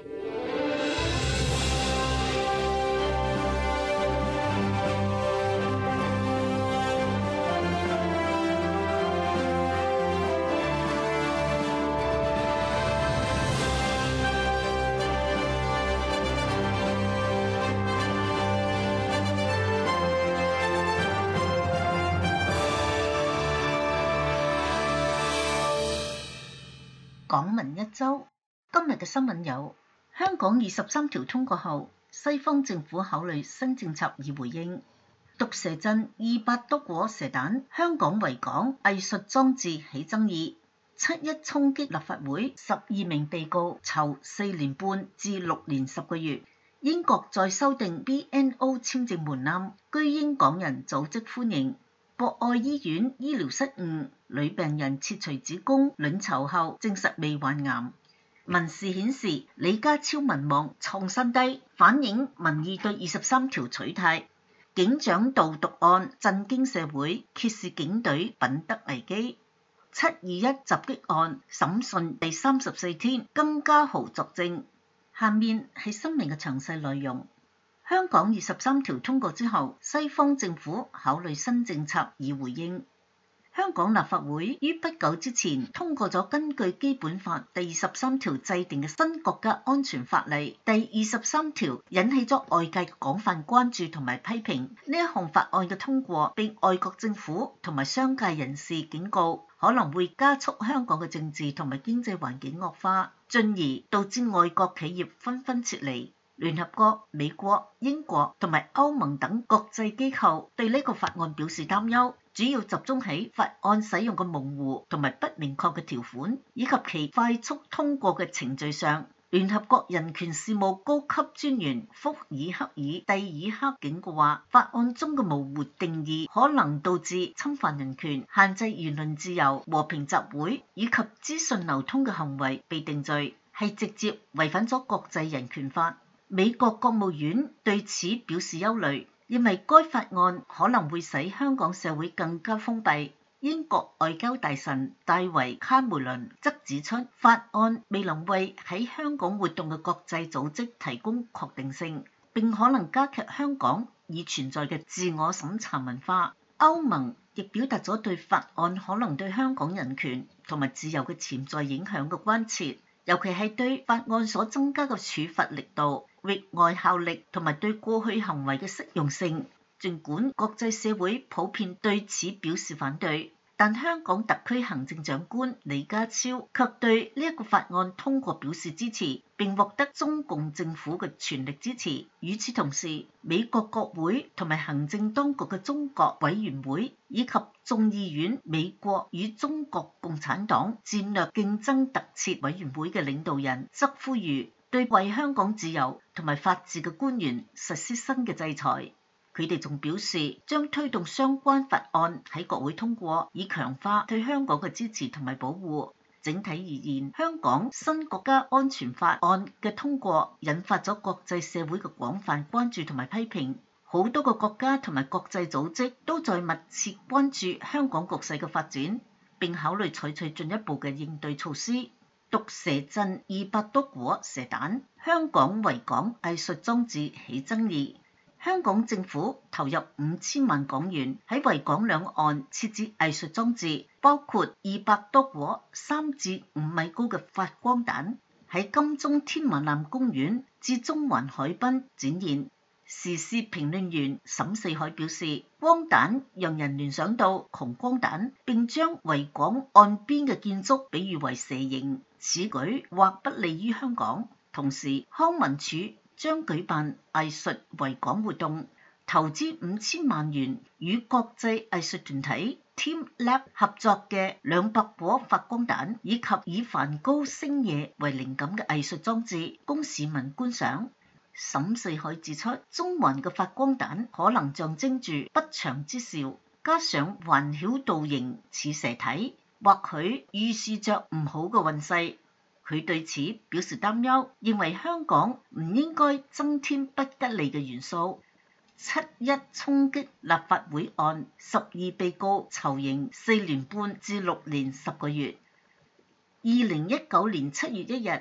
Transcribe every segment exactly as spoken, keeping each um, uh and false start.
港聞一周，今日嘅新聞有：香港二十三條通過後，西方政府考慮新政策以回應；毒蛇陣二百多顆蛇彈，香港維港藝術裝置起爭議；七一衝擊立法會，十二名被告囚四年半至六年十個月；英國再修訂 B N O 簽證門檻，居英港人組織歡迎；博愛醫院醫療失誤，女病人切除子宮卵巢後證實未患癌。民視顯示李家超民望創新低，反映民意對二十三條取態。警長盜毒案震驚社會，揭示警隊品德危機。七二一襲擊案審訊第三十四天，更加豪作證。下面係新聞嘅詳細內容。香港二十三條通過之後，西方政府考慮新政策以回應。香港立法會於不久之前通過咗根據基本法第二十三條制定嘅新國家安全法例。第二十三條引起咗外界嘅廣泛關注同埋批評。呢一項法案嘅通過，被外國政府同埋商界人士警告，可能會加速香港嘅政治同埋經濟環境惡化，進而導致外國企業紛紛撤離。聯合國、美國、英國同埋歐盟等國際機構對呢個法案表示擔憂，主要集中喺法案使用嘅模糊同埋不明確嘅條款，以及其快速通過嘅程序上。聯合國人權事務高級專員福爾克爾蒂爾克警告話，法案中嘅模糊定義可能導致侵犯人權、限制言論自由、和平集會以及資訊流通嘅行為被定罪，係直接違反咗國際人權法。美國國務院對此表示憂慮，認為該法案可能會使香港社會更加封閉。英國外交大臣大衛卡梅倫則指出，法案未能為喺香港活動嘅國際組織提供確定性，並可能加劇香港已存在嘅自我審查文化。歐盟亦表達咗對法案可能對香港人權同埋自由嘅潛在影響嘅關切，尤其係對法案所增加嘅處罰力度、域外效力同埋對過去行為嘅適用性。儘管國際社會普遍對此表示反對，但香港特區行政長官李家超卻對呢一個法案通過表示支持，並獲得中共政府嘅全力支持。與此同時，美國國會同埋行政當局嘅中國委員會以及眾議院美國與中國共產黨戰略競爭特設委員會嘅領導人則呼籲對為香港自由同埋法治嘅官員實施新嘅制裁。佢哋仲表示將推動相關法案喺國會通過，以強化對香港嘅支持同埋保護。整體而言，香港新國家安全法案嘅通過引發咗國際社會嘅廣泛關注同埋批評。好多個國家同埋國際組織都在密切關注香港局勢嘅發展，並考慮採取進一步嘅應對措施。毒蛇陣二百多顆蛇彈，香港維港藝術裝置起爭議。香港政府投入五千萬港元喺維港兩岸設置藝術裝置，包括二百多顆三至五米高嘅發光彈，喺金鐘天馬南公園至中環海濱展現。時事評論員沈四海表示，光彈讓人聯想到窮光蛋，並將維港岸邊嘅建築比喻為蛇形，此舉或不利於香港。同時，康文署將舉辦藝術維港活動，投資五千萬元與國際藝術團體 Team Lab 合作嘅兩百顆發光彈，以及以梵高星夜為靈感嘅藝術裝置，供市民觀賞。沈四海指出，中環嘅發光彈可能象徵住不祥之兆，加上環繞道形似蛇體，或許預示着唔好嘅運勢。佢對此表示擔憂，認為香港唔應該增添不吉利嘅元素。七一衝擊立法會案，十二被告囚刑四年半至六年十個月。二零一九年七月一日，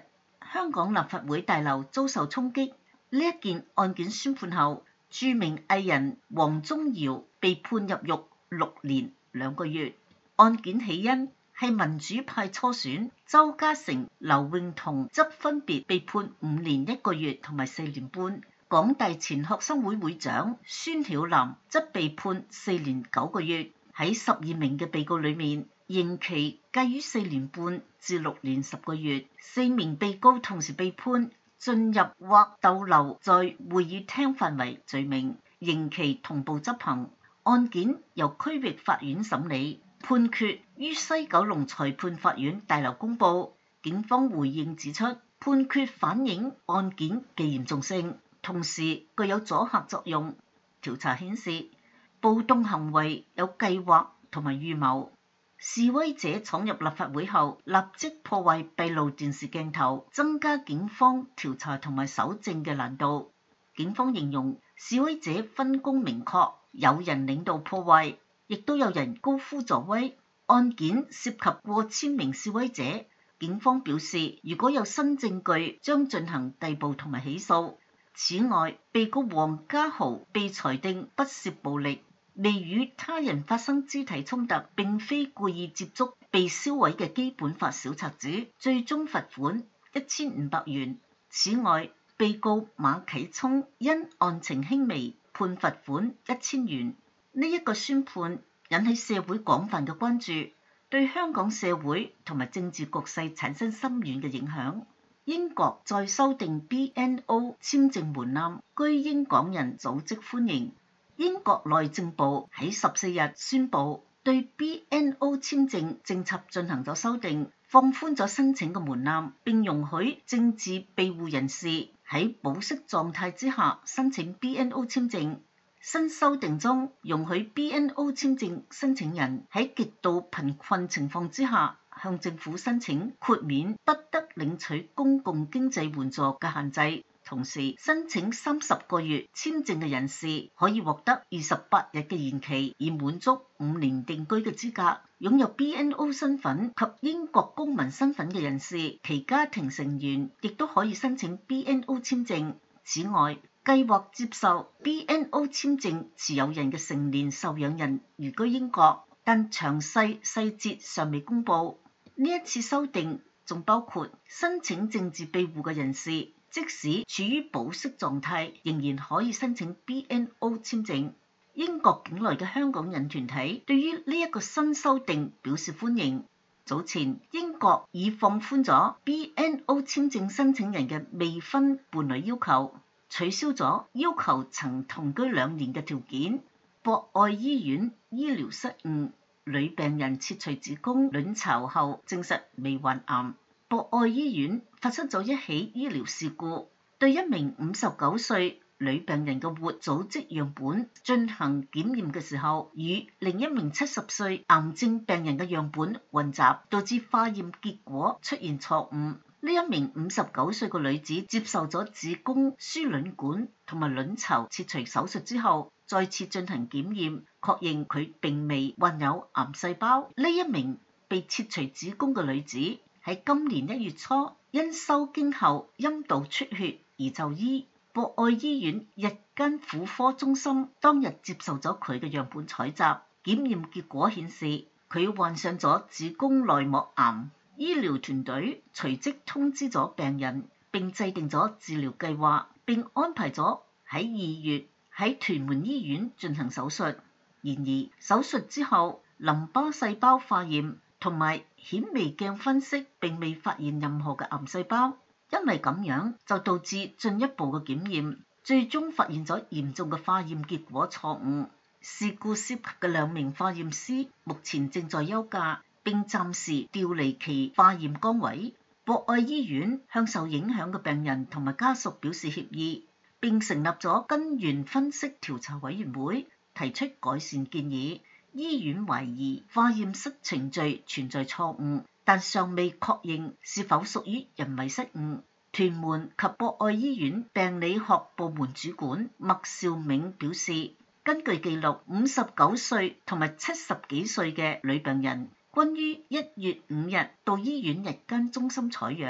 香港立法會大樓遭受衝擊。呢一件案件宣判後，著名藝人黃宗耀被判入獄六年兩個月。案件起因係民主派初選，鄒家成、劉永彤則分別被判五年一個月同埋四年半。港大前學生會會長孫曉嵐則被判四年九個月。喺十二名嘅被告裏面，刑期介於四年半至六年十個月。四名被告同時被判進入或逗留在會議廳範圍罪名，刑期同步執行。案件由區域法院審理，判決於西九龍裁判法院大樓公佈。警方回應指出，判決反映案件嘅嚴重性，同時具有阻嚇作用。調查顯示，暴動行為有計劃同埋預謀。示威者闖入立法會後，立即破壞閉路電視鏡頭，增加警方調查同埋搜證嘅難度。警方形容示威者分工明確，有人領導破壞，亦都有人高呼助威。案件涉及過千名示威者，警方表示如果有新證據，將進行逮捕同埋起訴。此外，被告黃家豪被裁定不涉暴力，未與他人發生肢體衝突，並非故意接觸被燒毀嘅基本法小冊子，最終罰款一千五百元。此外，被告馬啟聰因案情輕微，判罰款一千元。呢、這、一個宣判引起社會廣泛嘅關注，對香港社會同埋政治局勢產生深遠嘅影響。英國再修訂 B N O 簽證門檻，居英港人組織歡迎。英國內政部喺十四日宣布對 B N O 簽證政策進行咗修訂，放寬咗申請嘅門檻，並容許政治庇護人士喺保釋狀態之下申請 B N O 簽證。新修訂中容許 B N O 簽證申請人喺極度貧困情況之下向政府申請豁免不得領取公共經濟援助嘅限制，同時申請三十個月簽證嘅人士可以獲得二十八日嘅延期，以滿足五年定居嘅資格。擁有 B N O 身份及英國公民身份嘅人士，其家庭成員亦都可以申請 B N O 簽證。此外，計劃接受 B N O 簽證持有人嘅成年受養人移居英國，但詳細細節尚未公佈。呢一次修訂仲包括申請政治庇護嘅人士，即使處於保釋狀態，仍然可以申請 B N O 簽證。英國境內嘅香港人團體對於呢一個新修訂表示歡迎。早前英國已放寬咗 B N O 簽證申請人嘅未婚伴侶要求，取消咗要求曾同居兩年嘅條件。博愛醫院醫療失誤，女病人切除子宮卵巢後證實未患癌。博愛醫院發生咗一起醫療事故，對一名五十九歲女病人嘅活組織樣本進行檢驗嘅時候，與另一名七十歲癌症病人嘅樣本混雜，導致化驗結果出現錯誤。呢一名五十九歲嘅女子接受咗子宮輸卵管同埋卵巢切除手術之後，再次進行檢驗，確認佢並未患有癌細胞。呢一名被切除子宮嘅女子喺今年一月初因收經後陰道出血而就醫。博愛醫院日間婦科中心當日接受咗佢嘅樣本採集，檢驗結果顯示佢患上咗子宮內膜癌。醫療團隊隨即通知咗病人，並制定咗治療計劃，並安排咗喺二月喺屯門醫院進行手術。然而手術之後，淋巴細胞化驗同埋顯微鏡分析並未發現任何嘅癌細胞，因為咁樣就導致進一步嘅檢驗，最終發現咗嚴重嘅化驗結果錯誤。事故涉及嘅兩名化驗師目前正在休假，並暫時調離其化驗崗位。博愛醫院向受影響嘅病人同埋家屬表示歉意，並成立咗根源分析調查委員會，提出改善建議。醫院懷疑化驗室程序存在錯誤，但尚未確認是否屬於人為失誤。屯門及博愛醫院病理學部門主管麥兆銘表示，根據記錄，五十九歲同埋七十幾歲嘅女病人均於一月五日到醫院日間中心採樣，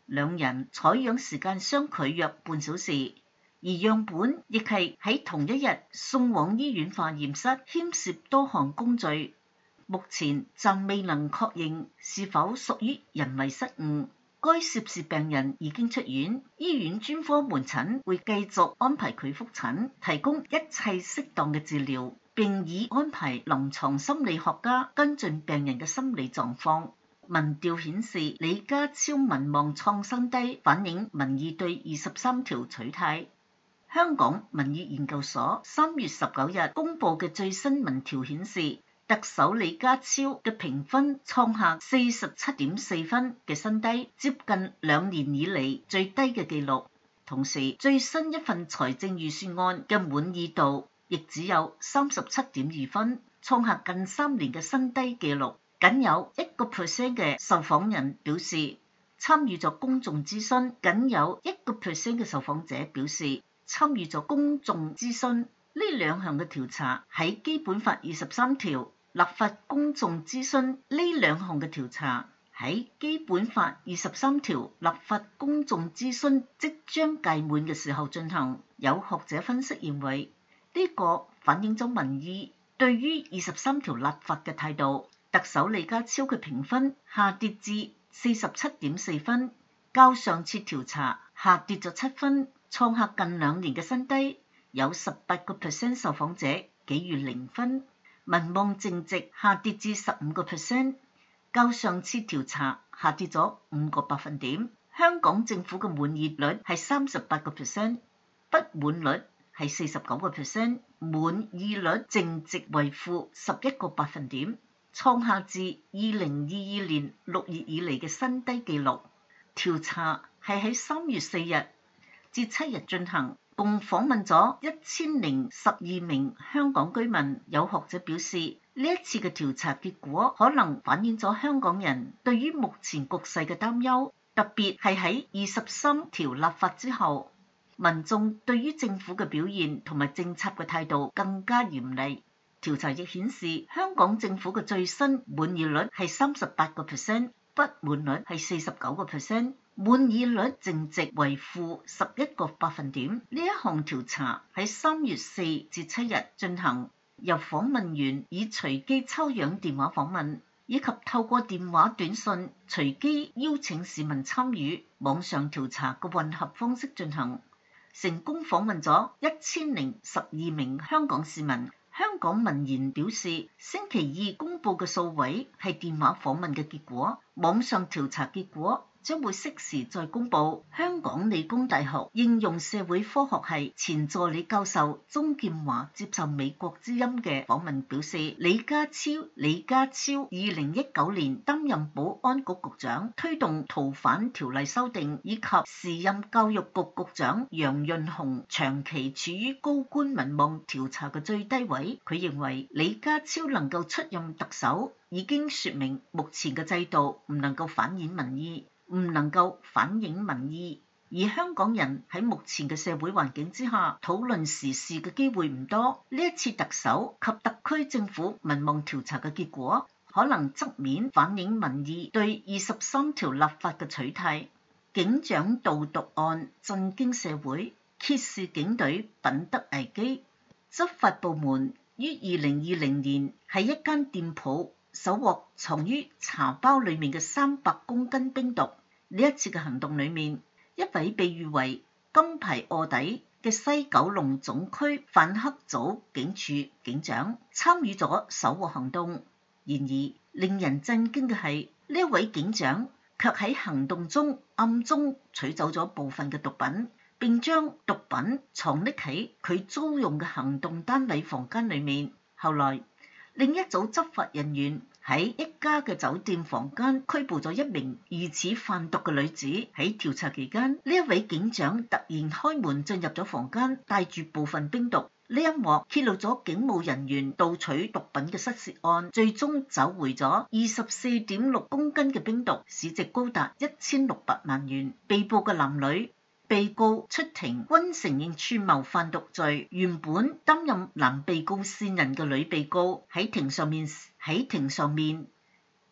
兩人採樣時間相距約半小時，而樣本亦係喺同一日送往醫院化驗室，牽涉多項工序。目前暫未能確認是否屬於人為失誤。該涉事病人已經出院，醫院專科門診會繼續安排佢覆診，提供一切適當嘅治療，並已安排臨床心理學家跟進病人嘅心理狀況。民調顯示李家超民望創新低，反映民意對二十三條取態。香港民意研究所三月十九日公佈嘅最新民調顯示，特首李家超嘅評分創下四十七點四分嘅新低，接近兩年以嚟最低嘅紀錄。同時，最新一份財政預算案嘅滿意度亦只有三十七點二分，創下近三年嘅新低紀錄。僅有一個 percent 嘅受訪人表示參與咗公眾諮詢，僅有一個 percent 嘅受訪者表示參與咗公眾諮詢。呢兩項嘅調查喺基本法二十三條立法公眾諮詢，呢兩項嘅調查喺基本法二十三條立法公眾諮詢即將屆滿嘅時候進行。有學者分析認為，呢、這個反映咗民意對於二十三條立法嘅態度。特首李家超嘅評分下跌至四十七點四分，較上次調查下跌咗七分，創下近兩年嘅新低。有十八個 percent 受訪者給予零分，民望淨值下跌至十五個 percent，較上次調查下跌咗五個百分點。香港政府嘅滿意率係三十八個 percent，不滿率係四十九個 percent，滿意率淨值為負十一個百分點。創下自二零二二年六月以嚟嘅新低紀錄。調查係喺三月四日至七日進行，共訪問咗一千零十二名香港居民。有學者表示，呢一次嘅調查結果可能反映咗香港人對於目前局勢嘅擔憂，特別係喺二十三條立法之後，民眾對於政府嘅表現同埋政策嘅態度更加嚴厲。調查亦顯示，香港政府嘅最新滿意率係三十八個 percent，不滿率係四十九個 percent，滿意率淨值為負十一個百分點。呢一項調查喺三月四至七日進行，由訪問員以隨機抽樣電話訪問，以及透過電話短信隨機邀請市民參與網上調查嘅混合方式進行，成功訪問咗一千零十二名香港市民。香港民研表示，星期二公佈嘅數位係電話訪問嘅結果，網上調查結果將會適時再公佈。香港理工大學應用社會科學系前助理教授鍾劍華接受美國之音嘅訪問表示，李家超李家超二零一九年擔任保安局局長，推動逃犯條例修訂，以及時任教育局局長楊潤雄長期處於高官民望調查嘅最低位。佢認為李家超能夠出任特首，已經說明目前嘅制度唔能夠反映民意。唔能夠反映民意，而香港人喺目前嘅社會環境之下，討論時事嘅機會唔多。呢一次特首及特區政府民望調查嘅結果，可能側面反映民意對二十三條立法嘅取態。警長盜毒案震驚社會，揭示警隊品德危機。執法部門於二零二零年喺一間店鋪搜獲藏於茶包裡面嘅三百公斤冰毒。呢一次嘅行動裡面，一位被譽為金牌臥底嘅西九龍總區反黑組警署警長參與咗搜獲行動。然而，令人震驚嘅係，呢一位警長卻喺行動中暗中取走咗部分嘅毒品，並將毒品藏匿喺佢租用嘅行動單位房間裡面。後來，另一組執法人員喺一家嘅酒店房間拘捕咗一名疑似販毒嘅女子。喺調查期間，呢一位警長突然開門進入咗房間，帶住部分冰毒。呢一幕揭露咗警務人員盜取毒品嘅失竊案，最終走回咗二十四點六公斤嘅冰毒，市值高達一千六百萬元。被捕嘅男女被告出庭均承認串謀販毒罪。原本擔任男被告線人嘅女被告喺庭上面喺庭上面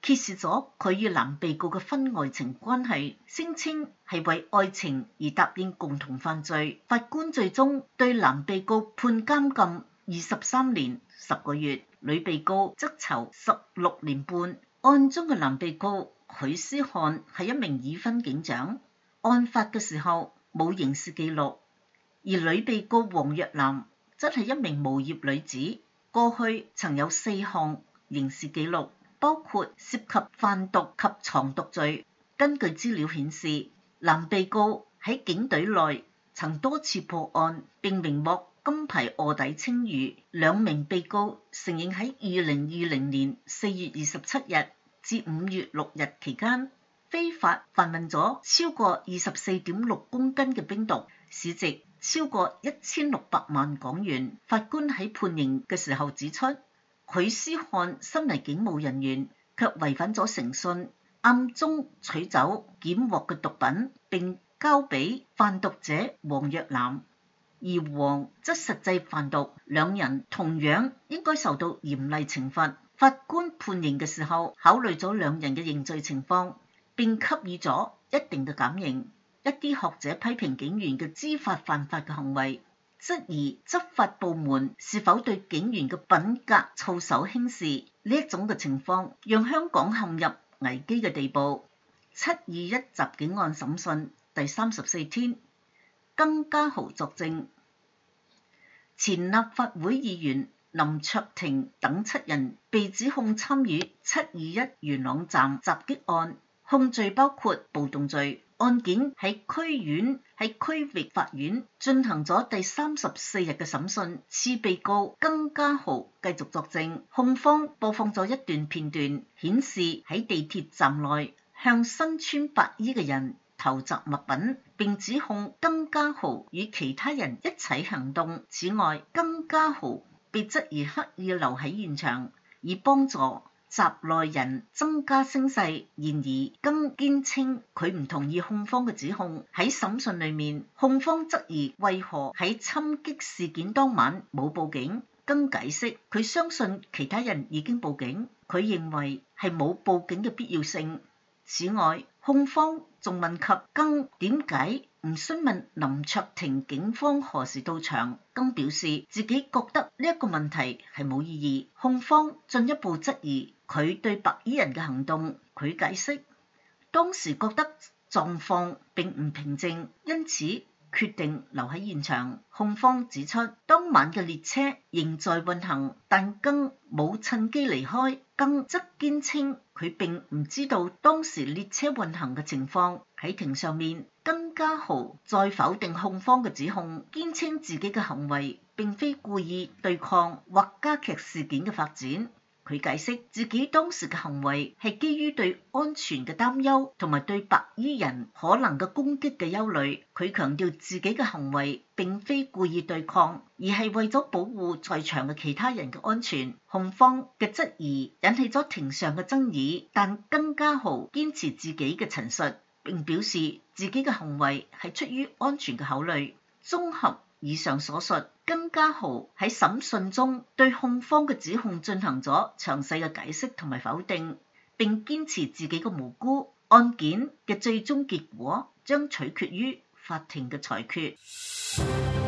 揭示咗佢與男被告嘅婚外情關係，聲稱係為愛情而答應共同犯罪。法官最終對男被告判監禁二十三年十個月，女被告則囚十六年半。案中嘅男被告許思漢係一名已婚警長，案發嘅時候冇刑事記錄，而女被告黃若楠則係一名無業女子，過去曾有四項刑事記錄，包括涉及販毒及藏毒罪。根據資料顯示，男被告喺警隊內曾多次破案，並榮獲金牌臥底稱譽。兩名被告承認喺二零二零年四月二十七日至五月六日期間，非法販運咗超過二十四點六公斤嘅冰毒，市值超過一千六百萬港元。法官喺判刑嘅時候指出，許思漢身為警務人員，卻違反咗誠信，暗中取走檢獲嘅毒品，並交俾販毒者黃若楠，而黃則實際販毒，兩人同樣應該受到嚴厲懲罰。法官判刑嘅時候，考慮咗兩人嘅認罪情況，並給予咗一定嘅減刑。一啲學者批評警員嘅知法犯法嘅行為，質疑執法部門是否對警員嘅品格操守輕視。呢一種嘅情況讓香港陷入危機嘅地步。七二一襲警案審訊第三十四天，更家豪作證，前立法會議員林卓廷等七人被指控參與七二一元朗站襲擊案，控罪包括暴動罪。案件喺區院喺區域法院進行咗第三十四日嘅審訊，次被告更家豪繼續作證。控方播放咗一段片段，顯示喺地鐵站內向身穿白衣嘅人投擲物品，並指控更家豪與其他人一齊行動。此外，更家豪被質疑刻意留喺現場，以幫助閘內人增加聲勢，然而更堅稱佢唔同意控方嘅指控。喺審訊裏面，控方質疑為何喺侵擊事件當晚冇報警，更解釋佢相信其他人已經報警，佢認為係冇報警嘅必要性。此外，控方仲問及更點解唔詢問林卓廷警方何時到場，更表示自己覺得呢一個問題係冇意義。控方進一步質疑佢對白衣人嘅行動，佢解釋當時覺得狀況並唔平靜，因此決定留喺現場。控方指出，當晚嘅列車仍在運行，但更冇趁機離開。更則堅稱佢並唔知道當時列車運行嘅情況。喺庭上面，更家豪再否定控方嘅指控，堅稱自己嘅行為並非故意對抗或加劇事件嘅發展。佢解釋自己當時嘅行為係基於對安全嘅擔憂同埋對白衣人可能嘅攻擊嘅憂慮。佢強調自己嘅行為並非故意對抗，而係為咗保護在場嘅其他人嘅安全。控方嘅質疑引起咗庭上嘅爭議，但更家豪堅持自己嘅陳述，並表示自己嘅行為係出於安全嘅考慮。綜合以上所述，更家豪喺審訊中對控方嘅指控進行咗詳細嘅解釋同埋否定，並堅持自己嘅無辜。案件嘅最終結果將取決於法庭嘅裁決。